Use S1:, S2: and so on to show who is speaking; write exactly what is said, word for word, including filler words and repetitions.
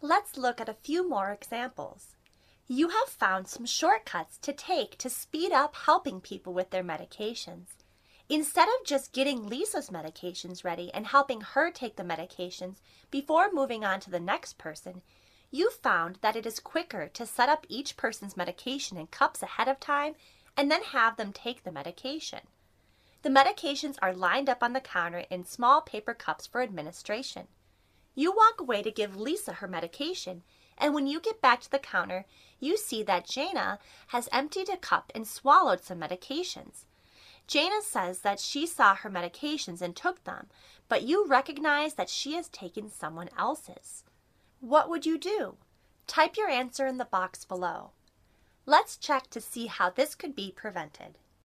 S1: Let's look at a few more examples. You have found some shortcuts to take to speed up helping people with their medications. Instead of just getting Lisa's medications ready and helping her take the medications before moving on to the next person, you found that it is quicker to set up each person's medication in cups ahead of time and then have them take the medication. The medications are lined up on the counter in small paper cups for administration. You walk away to give Lisa her medication, and when you get back to the counter, you see that Jana has emptied a cup and swallowed some medications. Jana says that she saw her medications and took them, but you recognize that she has taken someone else's. What would you do? Type your answer in the box below. Let's check to see how this could be prevented.